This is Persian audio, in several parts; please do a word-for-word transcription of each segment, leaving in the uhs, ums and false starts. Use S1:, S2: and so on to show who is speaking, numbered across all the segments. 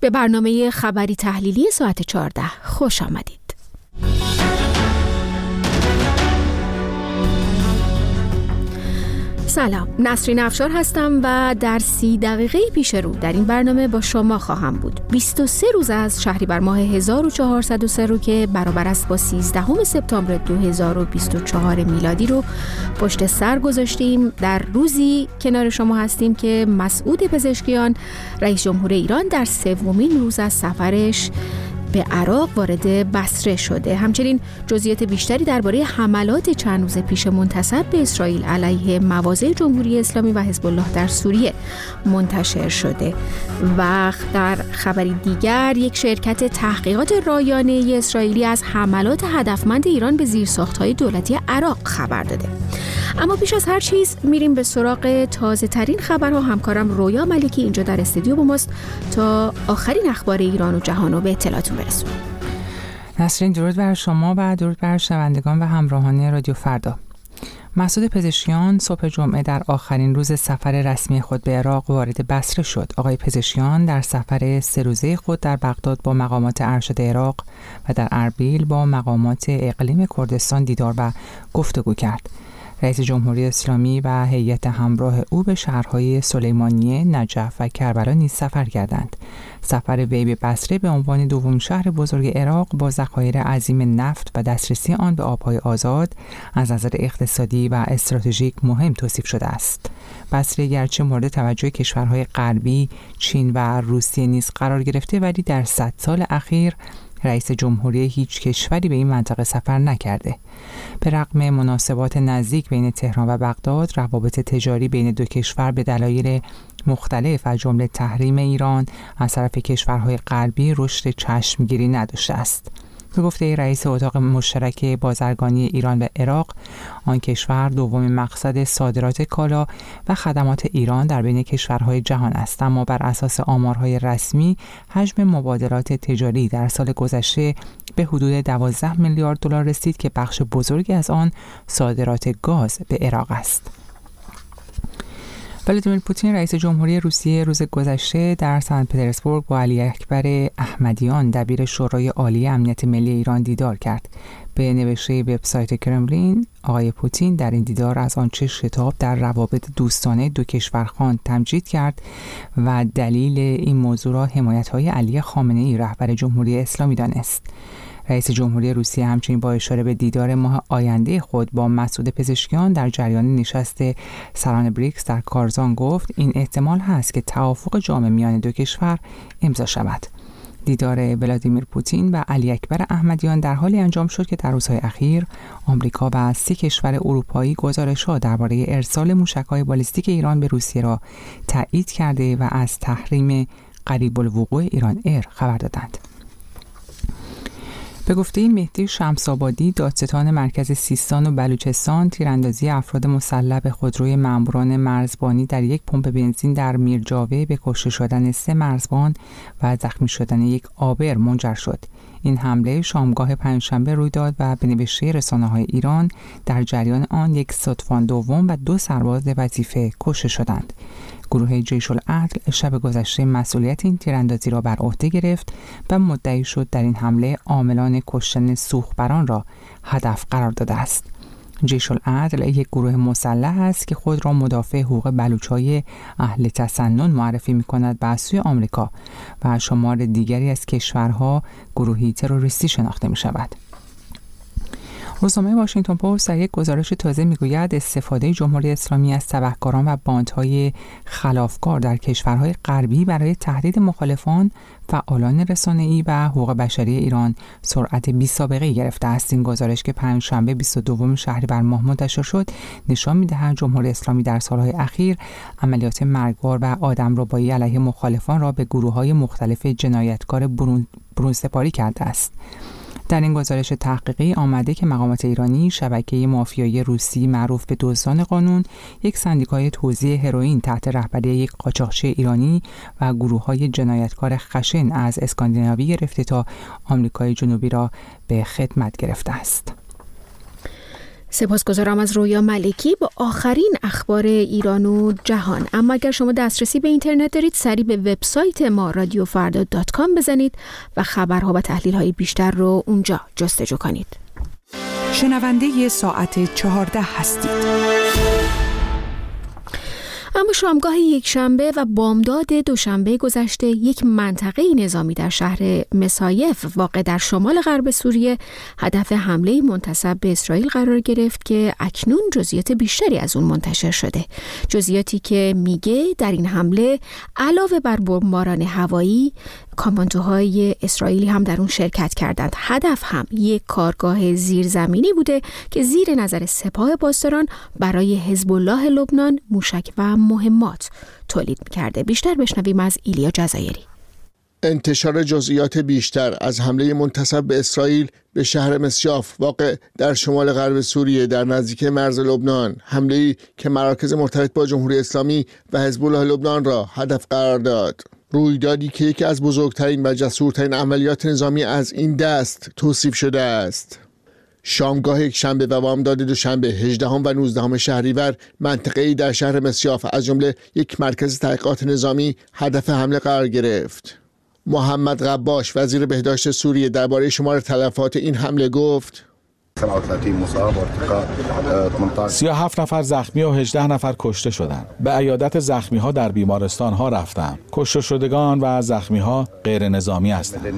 S1: به برنامه خبری تحلیلی ساعت چهارده خوش آمدید. سلام، نسرین افشار هستم و در سی دقیقه پیش رو در این برنامه با شما خواهم بود. بیست و سه روز از شهریور ماه هزار و چهارصد و سه رو که برابر است با سیزدهم سپتامبر دو هزار و بیست و چهار میلادی رو پشت سر گذاشتیم. در روزی کنار شما هستیم که مسعود پزشکیان رئیس جمهور ایران در سومین روز از سفرش به عراق وارد بصره شده. همچنین جزئیات بیشتری درباره حملات چند روز پیش منتسب به اسرائیل علیه مواضع جمهوری اسلامی و حزب الله در سوریه منتشر شده. و در خبری دیگر یک شرکت تحقیقات رایانه اسرائیلی از حملات هدفمند ایران به زیرساخت‌های دولتی عراق خبر داده. اما پیش از هر چیز میریم به سراغ تازه ترین خبرها. همکارم رویا ملکی اینجا در استودیو با ماست تا آخرین اخبار ایران و جهان رو به اطلاعتون برسونیم.
S2: نسرین، درود بر شما و درود بر شنوندگان و همراهان رادیو فردا. مسعود پزشکیان صبح جمعه در آخرین روز سفر رسمی خود به عراق وارد بصره شد. آقای پزشکیان در سفر سه روزه خود در بغداد با مقامات ارشد عراق و در اربیل با مقامات اقلیم کردستان دیدار و گفتگو کرد. رئیس جمهوری اسلامی و هیئت همراه او به شهرهای سلیمانیه، نجف و کربلا نیز سفر کردند. سفر وی به بصره به عنوان دومین شهر بزرگ عراق با ذخایر عظیم نفت و دسترسی آن به آبهای آزاد از نظر اقتصادی و استراتژیک مهم توصیف شده است. بصره گرچه مورد توجه کشورهای غربی، چین و روسیه نیز قرار گرفته، ولی در صد سال اخیر رئیس جمهوری هیچ کشوری به این منطقه سفر نکرده. به رغم مناسبات نزدیک بین تهران و بغداد، روابط تجاری بین دو کشور به دلایل مختلف از جمله تحریم ایران از طرف کشورهای غربی رشد چشمگیری نداشته است. به گفته رئیس اتاق مشترک بازرگانی ایران و عراق، آن کشور دومین مقصد صادرات کالا و خدمات ایران در بین کشورهای جهان است، اما بر اساس آمارهای رسمی حجم مبادلات تجاری در سال گذشته به حدود دوازده میلیارد دلار رسید که بخش بزرگی از آن صادرات گاز به عراق است. ولادیمیر پوتین رئیس جمهوری روسیه روز گذشته در سن پترزبورگ با علی اکبر احمدیان دبیر شورای عالی امنیت ملی ایران دیدار کرد. به نوشته وبسایت کرملین، آقای پوتین در این دیدار از آنچه شتاب در روابط دوستانه دو کشور خواند تمجید کرد و دلیل این موضوع را حمایت‌های علی خامنه‌ای رهبر جمهوری اسلامی دانست. رئیس جمهوری روسیه همچنین با اشاره به دیدار ماه آینده خود با مسعود پزشکیان در جریان نشست سران بریکس در کارزان گفت این احتمال هست که توافق جامع میان دو کشور امضا شود. دیدار ولادیمیر پوتین و علی اکبر احمدیان در حالی انجام شد که در روزهای اخیر آمریکا و سه کشور اروپایی گزارش‌ها درباره ارسال موشک‌های بالیستیک ایران به روسیه را تایید کرده و از تحریم قریب الوقوع ایران ایر خبر دادند. به گفته مهدی شمس‌آبادی، دادستان مرکز سیستان و بلوچستان، تیراندازی افراد مسلح به خودروی ماموران مرزبانی در یک پمپ بنزین در میرجاوه به کشته شدن سه مرزبان و زخمی شدن یک آبر منجر شد. این حمله شامگاه پنجشنبه روی داد و به نوشته رسانه‌های ایران در جریان آن یک ستوان دوم و دو سرباز وظیفه کشته شدند. گروه جیش العدل شب گذشته مسئولیت این تیراندازی را بر عهده گرفت و مدعی شد در این حمله عاملان کشتن سوخبران را هدف قرار داده است. جیش العدل یک گروه مسلح است که خود را مدافع حقوق بلوچ‌های اهل تسنن معرفی می‌کند و از سوی آمریکا و شمار دیگری از کشورها گروهی تروریستی شناخته می‌شود. روزنامه واشنگتن پست در یک گزارش تازه میگوید استفاده جمهوری اسلامی از تبهکاران و باندهای خلافکار در کشورهای غربی برای تهدید مخالفان، فعالان رسانه‌ای و حقوق بشری ایران سرعت بی‌سابقه‌ای گرفته است. این گزارش که پنجشنبه بیست و دوم شهریور ماه منتشر شد نشان می‌دهد جمهوری اسلامی در سالهای اخیر عملیات مرگبار و آدمربایی علیه مخالفان را به گروه‌های مختلف جنایتکار برون برون‌سپاری کرده است. در این گزارش تحقیقی آمده که مقامات ایرانی شبکه مافیایی روسی معروف به دزدان قانون، یک سندیکای توزیع هروئین تحت رهبری یک قاچاقچی ایرانی و گروه‌های جنایتکار خشن از اسکاندیناوی گرفته تا آمریکای جنوبی را به خدمت گرفته است.
S1: سپاسگزارم از رویا ملکی با آخرین اخبار ایران و جهان. اما اگر شما دسترسی به اینترنت دارید، سریع به وبسایت ما رادیو فردا دات کام بزنید و خبرها و تحلیل‌های بیشتر رو اونجا جستجو کنید.
S3: شنونده ساعت چهارده هستید.
S1: اما شامگاه یک شنبه و بامداد دوشنبه گذشته یک منطقه نظامی در شهر مسایف واقع در شمال غرب سوریه هدف حمله منتسب به اسرائیل قرار گرفت که اکنون جزئیات بیشتری از اون منتشر شده. جزئیاتی که میگه در این حمله علاوه بر بمباران هوایی، کاماندوهای اسرائیلی هم در اون شرکت کردند. هدف هم یک کارگاه زیرزمینی بوده که زیر نظر سپاه پاسداران برای حزب الله لبنان موشک و مهمات تولید می‌کرده. بیشتر بشنویم از ایلیا جزایری.
S4: انتشار جزئیات بیشتر از حمله منتسب به اسرائیل به شهر مسیاف واقع در شمال غرب سوریه در نزدیکی مرز لبنان، حمله‌ای که مراکز مرتبط با جمهوری اسلامی و حزب الله لبنان را هدف قرار داد. رویدادی که یکی از بزرگترین و جسورترین عملیات نظامی از این دست توصیف شده است. شامگاه یک شنبه و بامداد دوشنبه هجدهم و نوزدهم شهریور منطقه‌ای در شهر مسیاف از جمله یک مرکز تحقیقات نظامی هدف حمله قرار گرفت. محمد قباش وزیر بهداشت سوریه درباره شمار تلفات این حمله گفت:
S5: سی و هفت نفر زخمی و هجده نفر کشته شدند. به عیادت زخمی ها در بیمارستان ها رفتم. کشته شدگان و زخمی ها غیر نظامی هستند.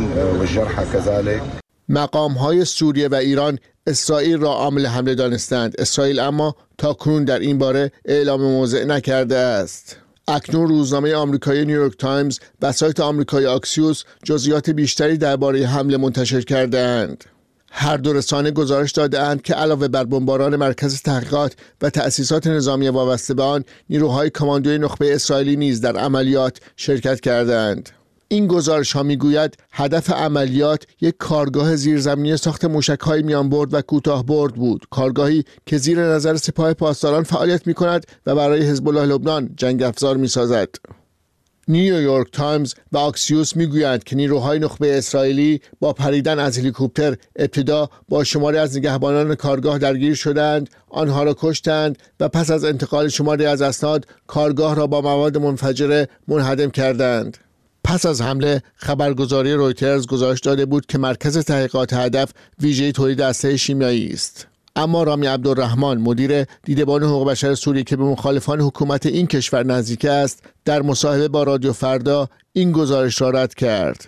S4: مقام های سوریه و ایران اسرائیل را عامل حمله دانستند. اسرائیل اما تاکنون در این باره اعلام موضع نکرده است. اکنون روزنامه آمریکایی نیویورک تایمز و سایت آمریکایی آکسیوس جزئیات بیشتری درباره حمله منتشر کرده‌اند. هر دو رسانه گزارش داده‌اند که علاوه بر بمباران مرکز تحقیقات و تأسیسات نظامی وابسته به آن، نیروهای کاماندوی نخبه اسرائیلی نیز در عملیات شرکت کردند. این گزارش ها میگوید هدف عملیات یک کارگاه زیرزمینی ساخت موشک‌های میانبرد و کوتاه برد بود، کارگاهی که زیر نظر سپاه پاسداران فعالیت می‌کند و برای حزب الله لبنان جنگ افزار می‌سازد. نیویورک تایمز و آکسیوس میگویند که نیروهای نخبه اسرائیلی با پریدن از هلیکوپتر ابتدا با شماری از نگهبانان کارگاه درگیر شدند، آنها را کشتند و پس از انتقال شماری از اسناد کارگاه را با مواد منفجره منهدم کردند. پس از حمله خبرگزاری رویترز گزارش داده بود که مرکز تحقیقات هدف ویژه تولید اسلحه شیمیایی است. اما رامی عبدالرحمن مدیر دیدبان حقوق بشر سوریه که به مخالفان حکومت این کشور نزدیک است، در مصاحبه با رادیو فردا این گزارش را رد کرد.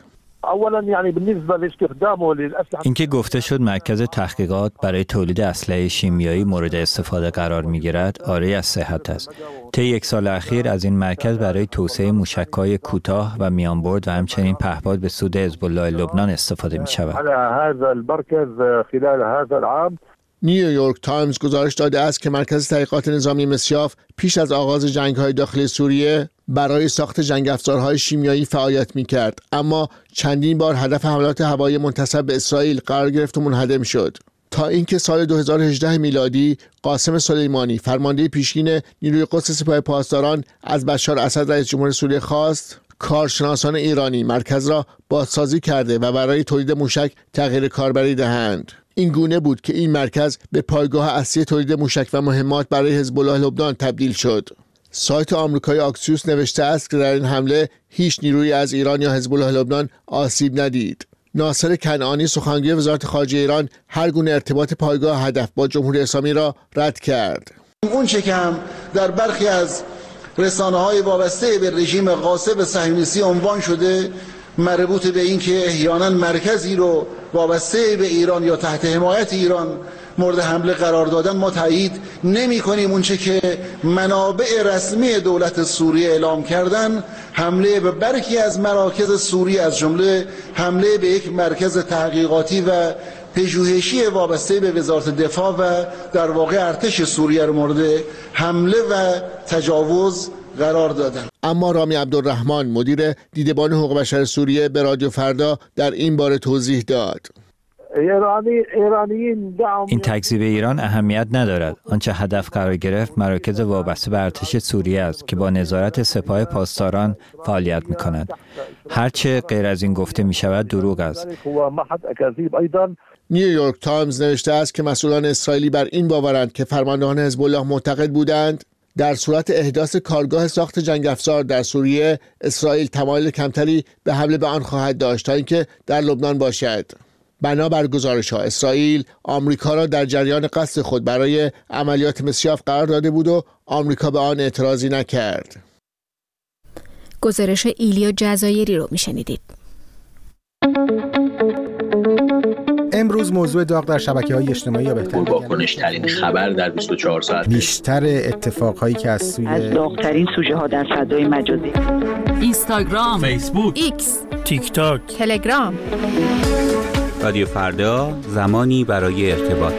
S6: اینکه گفته شد مرکز تحقیقات برای تولید اسلحه شیمیایی مورد استفاده قرار می‌گیرد، عاری از صحت است. طی یک سال اخیر از این مرکز برای توسعه موشک‌های کوتاه و میانبرد و همچنین پهپاد به سود حزب الله لبنان استفاده می‌شود.
S4: نیویورک تایمز گزارش داده است که مرکز تحقیقات نظامی مسیاف پیش از آغاز جنگ‌های داخلی سوریه برای ساخت جنگ افزارهای شیمیایی فعالیت می‌کرد، اما چندین بار هدف حملات هوایی منتسب به اسرائیل قرار گرفت و منهدم شد. تا اینکه سال دو هزار و هجده میلادی قاسم سلیمانی فرمانده پیشین نیروی قدس سپاه پاسداران از بشار اسد رئیس جمهور سوریه خواست کارشناسان ایرانی مرکز را بازسازی کرده و برای تولید موشک تغییر کاربری دهند. این گونه بود که این مرکز به پایگاه اصلی تولید موشک و مهمات برای حزب الله لبنان تبدیل شد. سایت آمریکایی آکسیوس نوشته است که در این حمله هیچ نیروی از ایران یا حزب الله لبنان آسیب ندید. ناصر کنعانی سخنگوی وزارت خارجه ایران هر گونه ارتباط پایگاه هدف با جمهوری اسلامی را رد کرد.
S7: اون چه که هم در برخی از رسانه‌های وابسته به رژیم غاصب صهیونیستی عنوان شده مربوط به این که احیانا مرکزی رو وابسته به ایران یا تحت حمایت ایران مورد حمله قرار دادن، ما تایید نمی کنیم. اونچه که منابع رسمی دولت سوریه اعلام کردن حمله به برخی از مراکز سوریه، از جمله حمله به یک مرکز تحقیقاتی و پژوهشی وابسته به وزارت دفاع و در واقع ارتش سوریه رو مورد حمله و تجاوز قرار دادن.
S4: اما رامی عبدالرحمن مدیر دیدبان حقوق بشر سوریه به رادیو فردا در این باره توضیح داد.
S6: این تکذیب ایران اهمیت ندارد. آنچه هدف قرار گرفت مراکز وابسته به ارتش سوریه است که با نظارت سپاه پاسداران فعالیت می‌کند. هرچه غیر از این گفته می‌شود دروغ است.
S4: نیویورک تایمز نوشته است که مسئولان اسرائیلی بر این باورند که فرماندهان حزب الله معتقد بودند در صورت احداث کارگاه ساخت جنگ افزار در سوریه، اسرائیل تمایل کمتری به حمله به آن خواهد داشت تا اینکه در لبنان باشد. بنابر گزارش‌ها اسرائیل آمریکا را در جریان قصد خود برای عملیات مسیاف قرار داده بود و آمریکا به آن اعتراضی نکرد.
S1: گزارش ایلیا جزایری رو میشنیدید.
S8: امروز موضوع داغ در شبکه‌های اجتماعی یا بهتر
S9: واکنش ترین خبر در بیست و چهار ساعت،
S8: بیشتر اتفاقهایی که از سوی
S10: از داغ‌ترین سوژه ها در فضای مجازی،
S11: اینستاگرام،
S12: فیسبوک،
S11: ایکس،
S12: تیک تاک،
S1: تلگرام.
S13: رادیو فردا، زمانی برای ارتباط.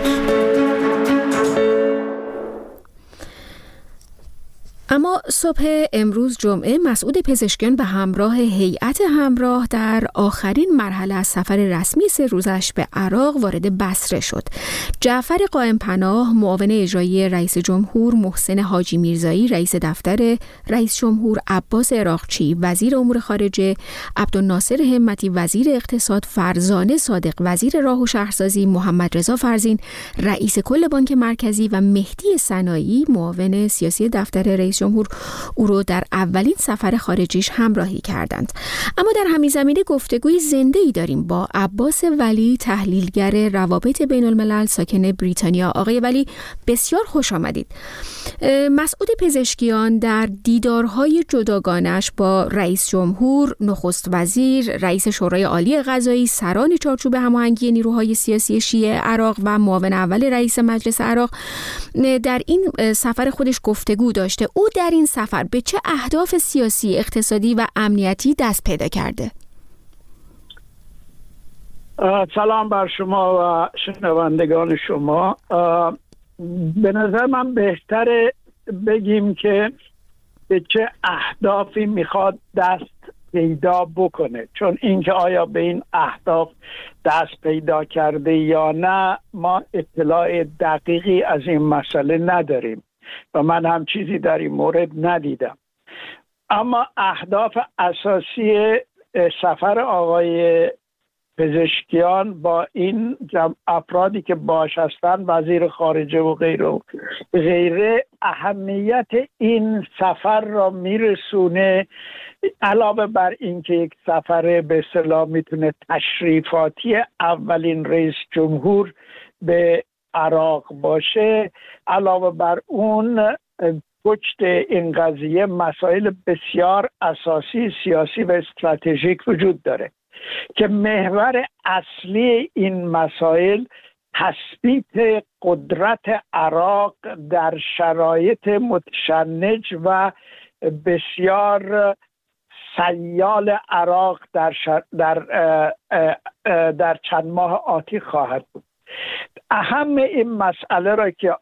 S1: اما صبح امروز جمعه مسعود پزشکیان به همراه هیئت همراه در آخرین مرحله از سفر رسمی سه روزش به عراق وارد بصره شد. جعفر قائم پناه، معاون اجرایی رئیس جمهور، محسن حاجی میرزایی رئیس دفتر رئیس جمهور، عباس عراقچی وزیر امور خارجه، عبدالناصر همتی وزیر اقتصاد، فرزانه صادق وزیر راه و شهرسازی، محمد رضا فرزین رئیس کل بانک مرکزی و مهدی سنایی معاون سیاسی دفتر رئیس جمهور او رو در اولین سفر خارجیش همراهی کردند. اما در همین زمینه گفتگوی زنده‌ای داریم با عباس ولی، تحلیلگر روابط بین الملل ساکن بریتانیا. آقای ولی بسیار خوش آمدید. مسعود پزشکیان در دیدارهای جداگانش با رئیس جمهور، نخست وزیر، رئیس شورای عالی قضایی، سران چارچوب هماهنگی نیروهای سیاسی شیعه عراق و معاون اول رئیس مجلس عراق در این سفر خودش گفتگو داشته. او در این سفر به چه اهداف سیاسی، اقتصادی و امنیتی دست پیدا کرده؟
S14: سلام بر شما و شنوندگان شما. به نظر من بهتره بگیم که به چه اهدافی میخواد دست پیدا بکنه، چون اینکه آیا به این اهداف دست پیدا کرده یا نه ما اطلاع دقیقی از این مسئله نداریم و من هم چیزی در این مورد ندیدم. اما اهداف اساسی سفر آقای پزشکیان با این افرادی که باش هستن، وزیر خارجه و غیره و غیره، اهمیت این سفر را میرسونه. علاوه بر اینکه یک سفر به اصطلاح میتونه تشریفاتی اولین رئیس جمهور به عراق باشه، علاوه بر اون پشت این قضیه مسائل بسیار اساسی سیاسی و استراتژیک وجود داره که محور اصلی این مسائل تثبیت قدرت عراق در شرایط متشنج و بسیار سیال عراق در, شر... در, اه اه اه در چند ماه آتی خواهد بود. اهم این مسئله را که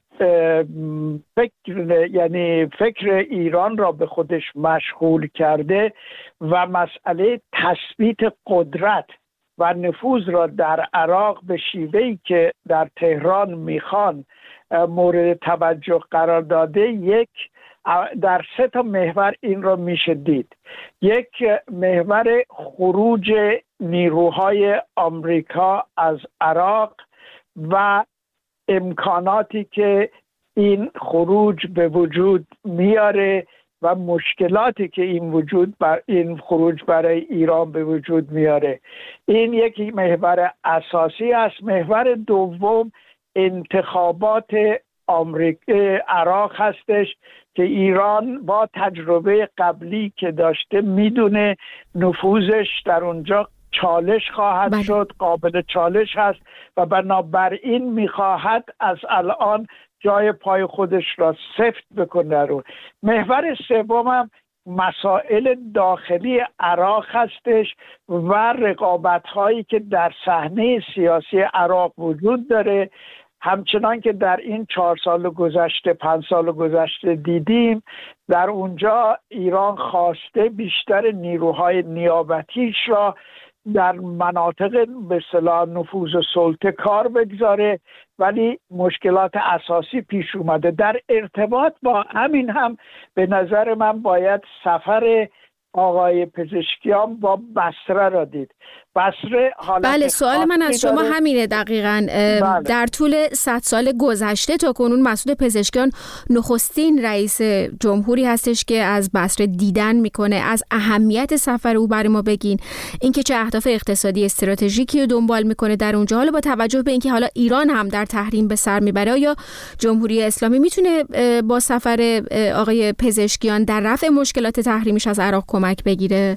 S14: فکر یعنی فکر ایران را به خودش مشغول کرده و مسئله تثبیت قدرت و نفوذ را در عراق به شیوهی که در تهران میخوان مورد توجه قرار داده، یک در سه تا محور این را میشه دید. یک محور خروج نیروهای آمریکا از عراق و امکاناتی که این خروج به وجود میاره و مشکلاتی که این وجود بر این خروج برای ایران به وجود میاره. این یکی محور اساسی است. محور دوم انتخابات آمریکا عراق هستش که ایران با تجربه قبلی که داشته میدونه نفوذش در اونجا چالش خواهد بله. شد، قابل چالش هست و بنابراین میخواهد از الان جای پای خودش را سفت بکنه رو. محور سوم مسائل داخلی عراق هستش و رقابت هایی که در صحنه سیاسی عراق وجود داره. همچنان که در این چهار سال گذشته پنج سال گذشته دیدیم، در اونجا ایران خواسته بیشتر نیروهای نیابتیش را در مناطق به اصطلاح نفوذ و سلطه کار بگذاره، ولی مشکلات اساسی پیش اومده. در ارتباط با همین هم به نظر من باید سفر آقای پزشکیان با بصره را دید. بصره حالت
S1: بله سوال من از شما
S14: داره.
S1: همینه دقیقاً.
S14: بله.
S1: در طول صد سال گذشته تا کنون مسعود پزشکیان نخستین رئیس جمهوری هستش که از بصره دیدن میکنه. از اهمیت سفر او برای ما بگین، اینکه چه اهداف اقتصادی استراتژیکی رو دنبال میکنه در اونجا، حالا با توجه به اینکه حالا ایران هم در تحریم به سر میبره، یا جمهوری اسلامی میتونه با سفر آقای پزشکیان در رفع مشکلات تحریمیش از عراق کمک بگیره؟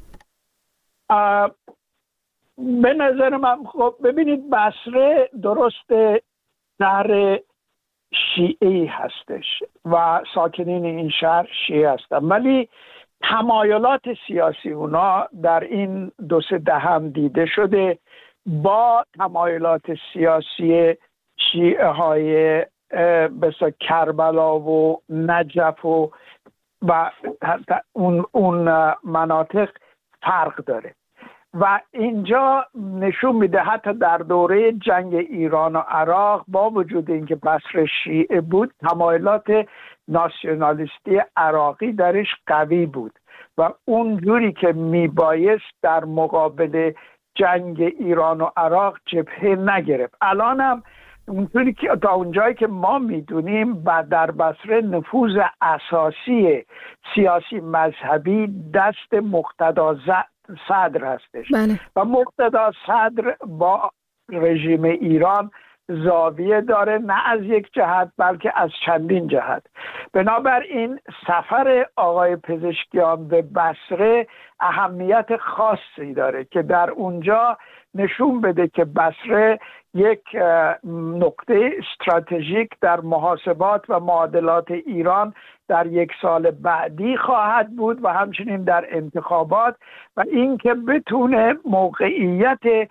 S14: به نظر من خب ببینید، بصره درست شهر شیعی هستش و ساکنین این شهر شیعی هستن، ولی تمایلات سیاسی اونا در این دو سه دهم دیده شده با تمایلات سیاسی شیعه های مثل کربلا و نجف و و اون اون مناطق فرق داره و اینجا نشون میده حتی در دوره جنگ ایران و عراق با وجود اینکه بصره شیعه بود، تمایلات ناسیونالیستی عراقی درش قوی بود و اونجوری که میبایست در مقابل جنگ ایران و عراق جبهه نگرفت. الان هم اونطوری که تا اونجایی که ما میدونیم در بصره نفوذ اساسی سیاسی مذهبی دست مقتدا صدر هستش.
S1: بله.
S14: و مقتدا صدر با رژیم ایران زاویه داره، نه از یک جهت بلکه از چندین جهت. بنابراین سفر آقای پزشکیان به بصره اهمیت خاصی داره که در اونجا نشون بده که بصره یک نقطه استراتژیک در محاسبات و معادلات ایران در یک سال بعدی خواهد بود و همچنین در انتخابات، و اینکه بتونه موقعیت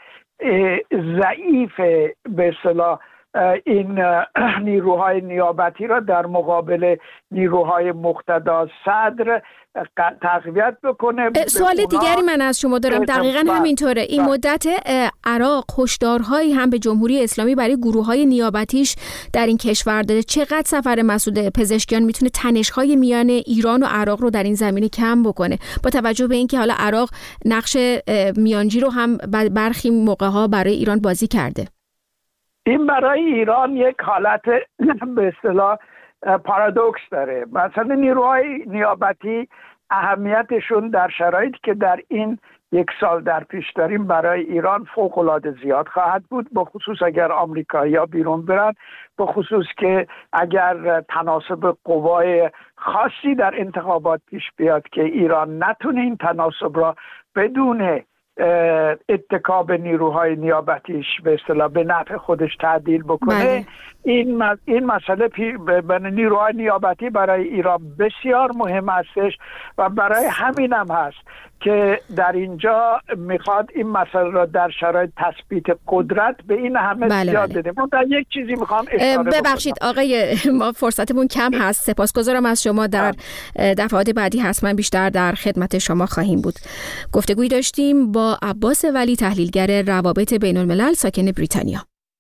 S14: ضعیف به اصطلاح این نیروهای نیابتی را در مقابل نیروهای مقتدا صدر تقویت بکنه.
S1: سوال دیگری من از شما دارم، دقیقاً همینطوره. این مدت عراق هشدارهایی هم به جمهوری اسلامی برای گروه‌های نیابتیش در این کشور داده. چقدر سفر مسعود پزشکیان میتونه تنش‌های میان ایران و عراق رو در این زمینه کم بکنه، با توجه به اینکه حالا عراق نقش میانجی رو هم برخی موقع‌ها برای ایران بازی کرده؟
S14: این برای ایران یک حالت به اصطلاح پارادوکس داره. مثلا نیروهای نیابتی اهمیتشون در شرایطی که در این یک سال در پیش داریم برای ایران فوق‌العاده زیاد خواهد بود، به خصوص اگر آمریکایی‌ها بیرون برن، به خصوص که اگر تناسب قوای خاصی در انتخابات پیش بیاد که ایران نتونه این تناسب را بدون اتکا به نیروهای نیابتیش به اصطلاح به نفع خودش تعدیل بکنه. بله. این این مسئله به نیروهای نیابتی برای ایران بسیار مهم هستش و برای همین هم هست که در اینجا میخواد این مسئله را در شرایط تثبیت قدرت به این همه
S1: بله
S14: زیاد
S1: بله.
S14: بده. من در یک چیزی میخوام اشاره
S1: ببخشید
S14: بکنم.
S1: آقای، ما فرصتمون کم هست. سپاسگزارم از شما. در دفعات بعدی حتما بیشتر در خدمت شما خواهیم بود. گفتگویی داشتیم با عباس ولی، تحلیلگر روابط بین الملل ساکن بریتانیا.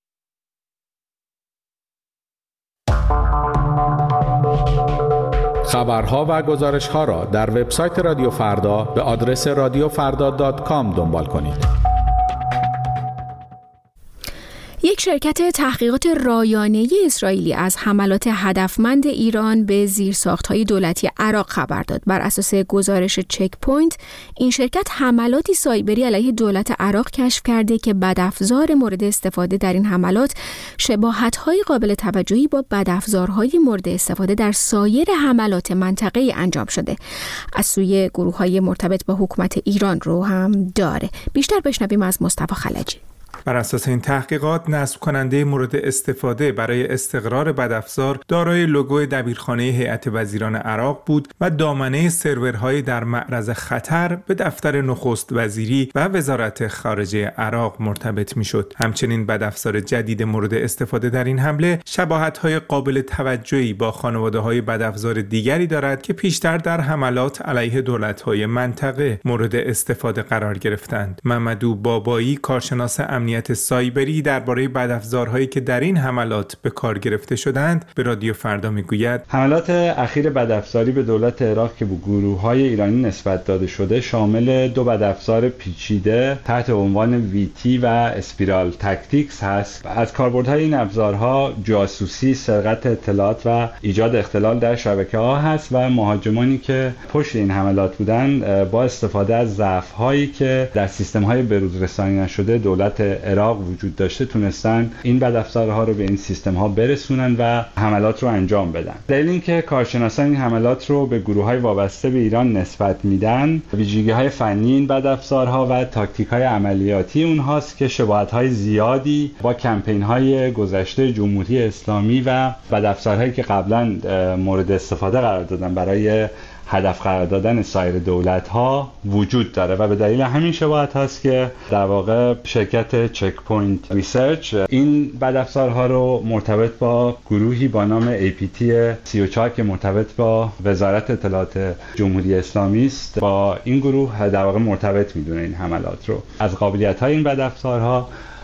S5: خبرها و گزارش‌ها را در وبسایت رادیو فردا به آدرس رادیو فردا دات کام دنبال کنید.
S1: یک شرکت تحقیقات رایانه‌ای اسرائیلی از حملات هدفمند ایران به زیرساخت‌های دولتی عراق خبر داد. بر اساس گزارش چک پوینت، این شرکت حملاتی سایبری علیه دولت عراق کشف کرده که بدافزار مورد استفاده در این حملات شباهت‌های قابل توجهی با بدافزارهای مورد استفاده در سایر حملات منطقه‌ای انجام شده. از سوی گروه‌های مرتبط با حکومت ایران رو هم داره. بیشتر بشنویم از مصطفی خلجی.
S11: بر اساس این تحقیقات، نصب کننده مورد استفاده برای استقرار بدافزار دارای لوگوی دبیرخانه هیئت وزیران عراق بود و دامنه سرورهای در معرض خطر به دفتر نخست وزیری و وزارت خارجه عراق مرتبط میشد. همچنین بدافزار جدید مورد استفاده در این حمله شباهت‌های قابل توجهی با خانواده‌های بدافزار دیگری دارد که پیشتر در حملات علیه دولت‌های منطقه مورد استفاده قرار گرفتند. محمدو بابایی، کارشناس امنیت امنیت سایبری درباره بدافزارهایی که در این حملات به کار گرفته شدند به رادیو فردا میگوید
S12: حملات اخیر بدافزاری به دولت عراق که به گروه‌های ایرانی نسبت داده شده شامل دو بدافزار پیچیده تحت عنوان ویتی و اسپیرال تاکتیکس هست. از کاربردهای این ابزارها جاسوسی، سرقت اطلاعات و ایجاد اختلال در شبکه‌ها هست و مهاجمانی که پشت این حملات بودن با استفاده از ضعف‌هایی که در سیستم‌های بروز رسانی نشده دولت عراق وجود داشته تونستن این بدافزارها رو به این سیستم‌ها برسونن و حملات رو انجام بدن. دلیل اینکه کارشناسان این حملات رو به گروه‌های وابسته به ایران نسبت میدن ویژگی‌های فنی این بدافزارها و تاکتیک‌های عملیاتی اونهاست که شباهت‌های زیادی با کمپین‌های گذشته جمهوری اسلامی و بدافزارهایی که قبلا مورد استفاده قرار دادن برای هدف قرار دادن سایر دولت‌ها وجود داره و به دلیل همین شباهت هست که در واقع شرکت چک پوینت ریسرچ این بدافزارها رو مرتبط با گروهی با نام ای پی تی سی و چهار که مرتبط با وزارت اطلاعات جمهوری اسلامی است با این گروه در واقع مرتبط میدونه این حملات رو. از قابلیت‌های این بدافزارها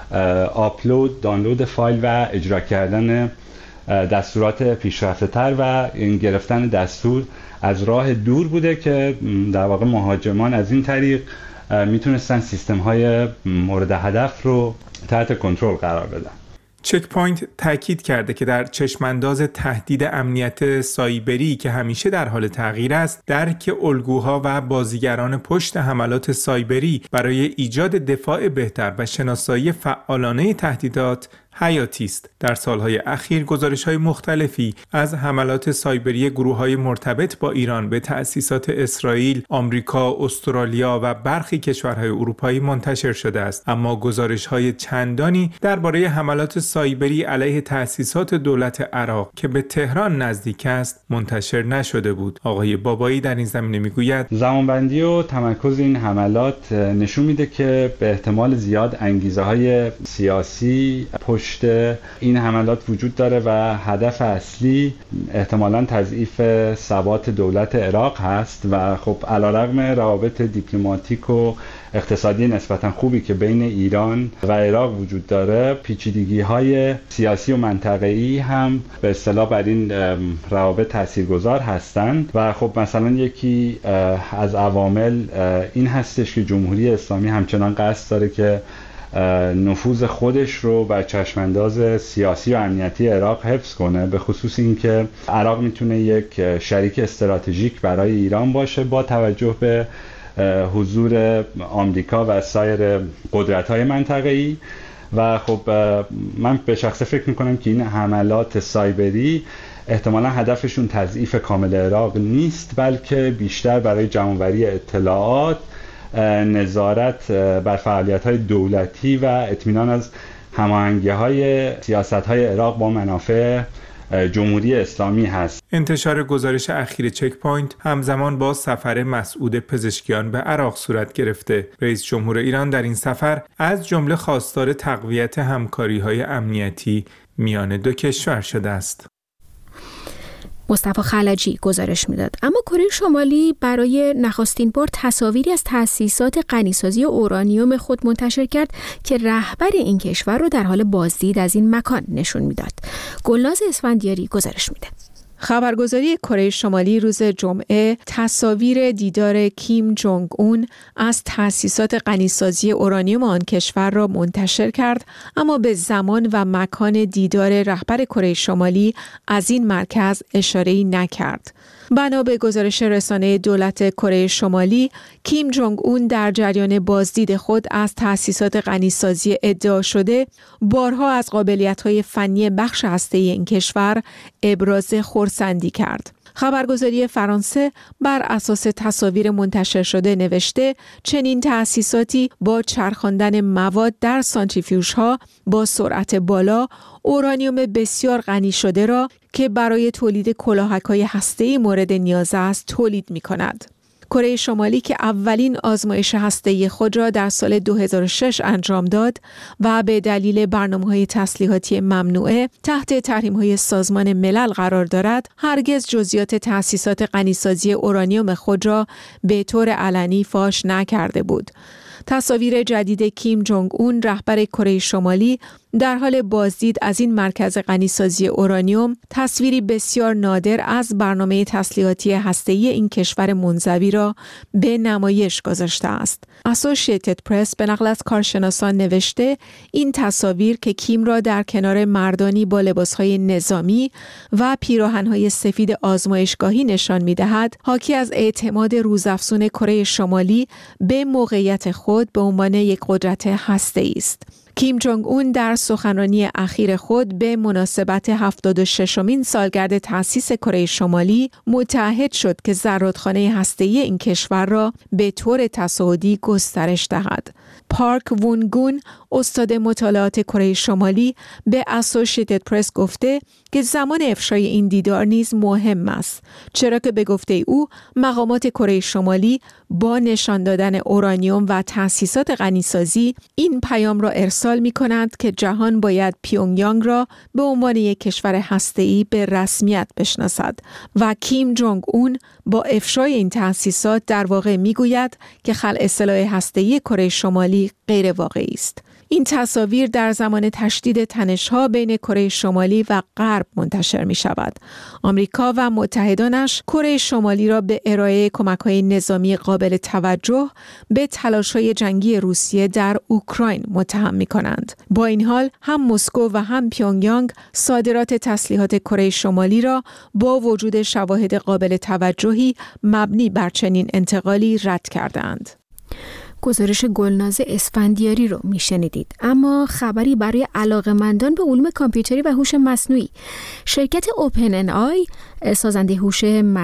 S12: آپلود، دانلود فایل و اجرا کردن دستورات پیشرفته‌تر و این گرفتن دستور از راه دور بوده که در واقع مهاجمان از این طریق میتونستن سیستم‌های مورد هدف رو تحت کنترل قرار بدن.
S11: چک پوینت تاکید کرده که در چشمانداز تهدید امنیت سایبری که همیشه در حال تغییر است، درک الگوها و بازیگران پشت حملات سایبری برای ایجاد دفاع بهتر و شناسایی فعالانه تهدیدات حیاتی است. در سالهای اخیر گزارش‌های مختلفی از حملات سایبری گروه‌های مرتبط با ایران به تأسیسات اسرائیل، آمریکا، استرالیا و برخی کشورهای اروپایی منتشر شده است، اما گزارش‌های چندانی درباره حملات سایبری علیه تأسیسات دولت عراق که به تهران نزدیک است منتشر نشده بود. آقای بابایی در این زمینه میگوید
S12: زمانبندی و تمرکز این حملات نشون میده که به احتمال زیاد انگیزه‌های سیاسی پشت این حملات وجود داره و هدف اصلی احتمالاً تضعیف ثبات دولت عراق هست و خب علیرغم روابط دیپلماتیک و اقتصادی نسبتاً خوبی که بین ایران و عراق وجود داره، پیچیدگی‌های سیاسی و منطقه‌ای هم به اصطلاح بر این روابط تاثیرگذار هستند و خب مثلا یکی از عوامل این هستش که جمهوری اسلامی همچنان قصد داره که نفوذ خودش رو بر چشمانداز سیاسی و امنیتی عراق حفظ کنه، به خصوص اینکه عراق میتونه یک شریک استراتژیک برای ایران باشه با توجه به حضور آمریکا و سایر قدرت‌های منطقه‌ای و خب من به شخصه فکر میکنم که این حملات سایبری احتمالا هدفشون تضعیف کامل عراق نیست، بلکه بیشتر برای جمع‌آوری اطلاعات، نظارت بر فعالیت‌های دولتی و اطمینان از هماهنگی‌های سیاست‌های عراق با منافع جمهوری اسلامی هست.
S11: انتشار گزارش اخیر چک پوینت همزمان با سفر مسعود پزشکیان به عراق صورت گرفته. رئیس جمهور ایران در این سفر از جمله خواستار تقویت همکاری‌های امنیتی میان دو کشور شده است.
S1: مصطفی خلجی گزارش میداد. اما کره شمالی برای نخستین بار تصاویری از تأسیسات غنیسازی اورانیوم خود منتشر کرد که رهبر این کشور رو در حال بازدید از این مکان نشون میداد. گلناز اسفندیاری گزارش میده.
S15: خبرگزاری کره شمالی روز جمعه تصاویر دیدار کیم جونگ اون از تأسیسات غنیسازی اورانیوم آن کشور را منتشر کرد، اما به زمان و مکان دیدار رهبر کره شمالی از این مرکز اشاره‌ای نکرد. بنا به گزارش رسانه دولت کره شمالی، کیم جونگ اون در جریان بازدید خود از تأسیسات غنیسازی ادعا شده بارها از قابلیت‌های فنی بخش هسته‌ای این کشور ابراز خرسندی کرد. خبرگزاری فرانسه بر اساس تصاویر منتشر شده نوشته چنین تأسیساتی با چرخاندن مواد در سانتریفیوژها با سرعت بالا اورانیوم بسیار غنی شده را که برای تولید کلاهک‌های هسته‌ای مورد نیاز است تولید می‌کند. کره شمالی که اولین آزمایش هسته‌ای خود را در سال دو هزار و شش انجام داد و به دلیل برنامه‌های تسلیحاتی ممنوعه تحت تحریم‌های سازمان ملل قرار دارد، هرگز جزئیات تأسیسات غنیسازی اورانیوم خود را به طور علنی فاش نکرده بود. تصاویر جدید کیم جونگ اون رهبر کره شمالی در حال بازدید از این مرکز غنیسازی اورانیوم تصویری بسیار نادر از برنامه تسلیحاتی هسته‌ای این کشور منزوی را به نمایش گذاشته است. اسوسییتد پرس به نقل از کارشناسان نوشته این تصاویر که کیم را در کنار مردانی با لباسهای نظامی و پیراهن‌های سفید آزمایشگاهی نشان می‌دهد، حاکی از اعتماد روزافزون کره شمالی به موقعیت خود به عنوان یک قدرت هسته‌ای است. کیم جونگ اون در سخنرانی اخیر خود به مناسبت هفتاد و ششمین سالگرد تأسیس کره شمالی متعهد شد که زرادخانه هسته‌ای این کشور را به طور تصاعدی گسترش دهد. پارک وون گون، استاد مطالعات کره شمالی، به اسوسییتد پرس گفته که زمان افشای این دیدار نیز مهم است، چرا که به گفته او مقامات کره شمالی با نشان دادن اورانیوم و تأسیسات غنیسازی این پیام را ارسال می کنند که جهان باید پیونگ یانگ را به عنوان یک کشور هسته‌ای به رسمیت بشناسد و کیم جونگ اون با افشای این تأسیسات در واقع می گوید که خلع سلاح هسته‌ای کره شمالی غیر واقعی است. این تصاویر در زمان تشدید تنش‌ها بین کره شمالی و غرب منتشر می شود. آمریکا و متحدانش کره شمالی را به ارائه کمک‌های نظامی قابل توجه به تلاش‌های جنگی روسیه در اوکراین متهم می کنند. با این حال هم مسکو و هم پیونگ یانگ صادرات تسلیحات کره شمالی را با وجود شواهد قابل توجهی مبنی بر چنین انتقالی رد کردند.
S1: گزارش گلناز اسفندیاری رو میشنیدید. اما خبری برای علاقه‌مندان به علوم کامپیوتری و هوش مصنوعی. شرکت اوپن ان آی، سازنده هوش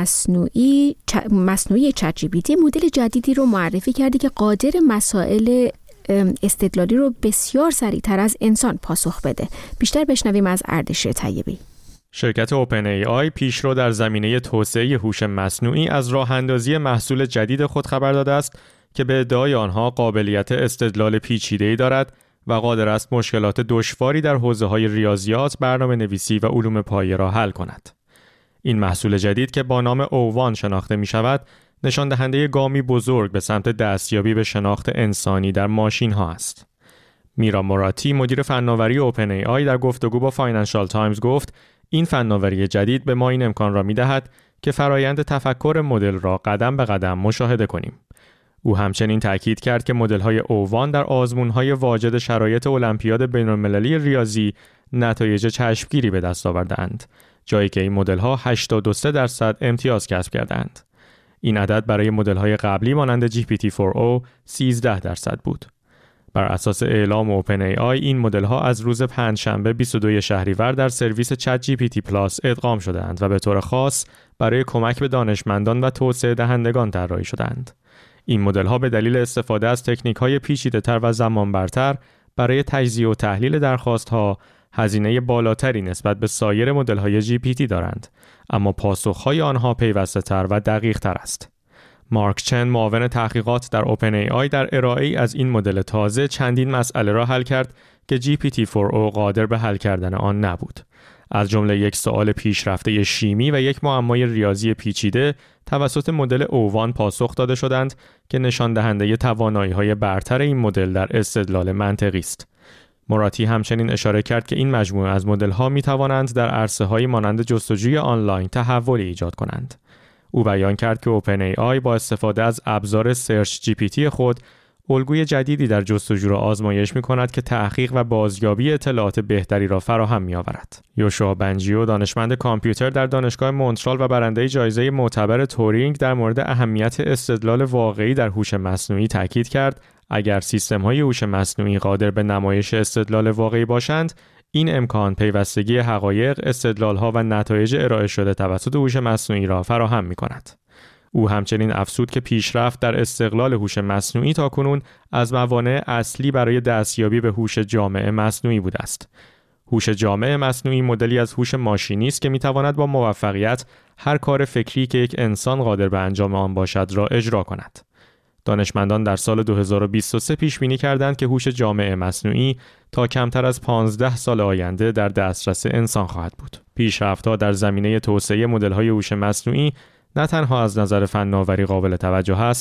S1: مصنوعی مصنوعی چت جی پی تی، مدل جدیدی رو معرفی کرده که قادر مسائل استدلالی رو بسیار سریعتر از انسان پاسخ بده. بیشتر بشنویم از اردشیر طیبی.
S16: شرکت اوپن ای آی پیشرو در زمینه توسعه هوش مصنوعی از راه‌اندازی محصول جدید خود خبر داده است که به ادعای آنها قابلیت استدلال پیچیده‌ای دارد و قادر است مشکلات دشواری در حوزه‌های ریاضیات، برنامه‌نویسی و علوم پایه را حل کند. این محصول جدید که با نام اووان شناخته می‌شود، نشان دهنده گامی بزرگ به سمت دستیابی به شناخت انسانی در ماشین‌ها است. میرا موراتی، مدیر فناوری اوپن ای آی، در گفتگو با فاینانشال تایمز گفت این فناوری جدید به ما این امکان را می‌دهد که فرایند تفکر مدل را قدم به قدم مشاهده کنیم. او همچنین تأکید کرد که مدل‌های اووان در آزمون‌های واجد شرایط المپیاد بین‌المللی ریاضی نتایج چشمگیری به دست آوردند، جایی که این مدل‌ها هشتاد و سه درصد امتیاز کسب کردند. این عدد برای مدل‌های قبلی مانند جی پی تی فور او سیزده درصد بود. بر اساس اعلام اوپن ای آی، این مدل‌ها از روز پنجشنبه بیست و دوم شهریور در سرویس چت جی پی تی پلاس ادغام شدند و به طور خاص برای کمک به دانشمندان و توسعه دهندگان طراحی شدند. این مدل‌ها به دلیل استفاده از تکنیک‌های پیچیده‌تر و زمانبرتر برای تجزیه و تحلیل درخواست‌ها هزینه بالاتری نسبت به سایر مدل‌های جی پی تی دارند، اما پاسخ‌های آنها پیوسته‌تر و دقیق‌تر است. مارک چن، معاون تحقیقات در اوپن ای آی، در ارائه‌ای از این مدل تازه چندین مسئله را حل کرد که جی پی تی فور او قادر به حل کردن آن نبود. از جمله یک سوال پیشرفته شیمی و یک معمای ریاضی پیچیده توسط مدل اووان پاسخ داده شدند که نشان دهنده توانایی‌های برتر این مدل در استدلال منطقی است. موراتی همچنین اشاره کرد که این مجموعه از مدل‌ها می‌توانند در عرصه‌هایی مانند جستجوی آنلاین تحولی ایجاد کنند. او بیان کرد که اوپن ای آی با استفاده از ابزار سرچ جی پی تی خود الگوی جدیدی در جستجو را آزمایش می‌کند که تحقیق و بازیابی اطلاعات بهتری را فراهم می‌آورد. یوشوا بنجیو، دانشمند کامپیوتر در دانشگاه مونترال و برنده جایزه معتبر تورینگ، در مورد اهمیت استدلال واقعی در هوش مصنوعی تاکید کرد اگر سیستم‌های هوش مصنوعی قادر به نمایش استدلال واقعی باشند، این امکان پیوستگی حقایق، استدلال‌ها و نتایج ارائه شده توسط هوش مصنوعی را فراهم می‌کند. او همچنین افزود که پیشرفت در استقلال هوش مصنوعی تاکنون از موانع اصلی برای دستیابی به هوش جامع مصنوعی بوده است. هوش جامع مصنوعی مدلی از هوش ماشینی است که می‌تواند با موفقیت هر کار فکری که یک انسان قادر به انجام آن باشد را اجرا کند. دانشمندان در سال دو هزار و بیست و سه پیش بینی کردند که هوش جامع مصنوعی تا کمتر از پانزده سال آینده در دسترس انسان خواهد بود. پیشرفت‌ها در زمینه توسعه مدل‌های هوش مصنوعی نه تنها از نظر فناوری قابل توجه است،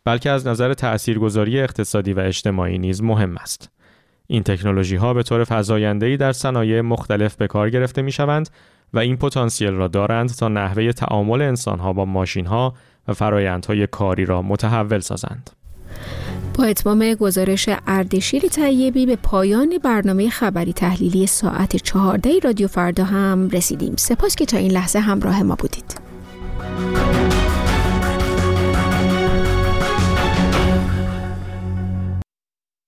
S16: بلکه از نظر تأثیرگذاری اقتصادی و اجتماعی نیز مهم است. این تکنولوژی‌ها به طور فزاینده‌ای در صنایع مختلف به کار گرفته می‌شوند و این پتانسیل را دارند تا نحوه تعامل انسان‌ها با ماشین‌ها و فرآیندهای کاری را متحول سازند.
S1: با اتمام گزارش اردشیر طیبی به پایان برنامه خبری تحلیلی ساعت چهارده رادیو فردا هم رسیدیم. سپاس که تا این لحظه همراه ما بودید.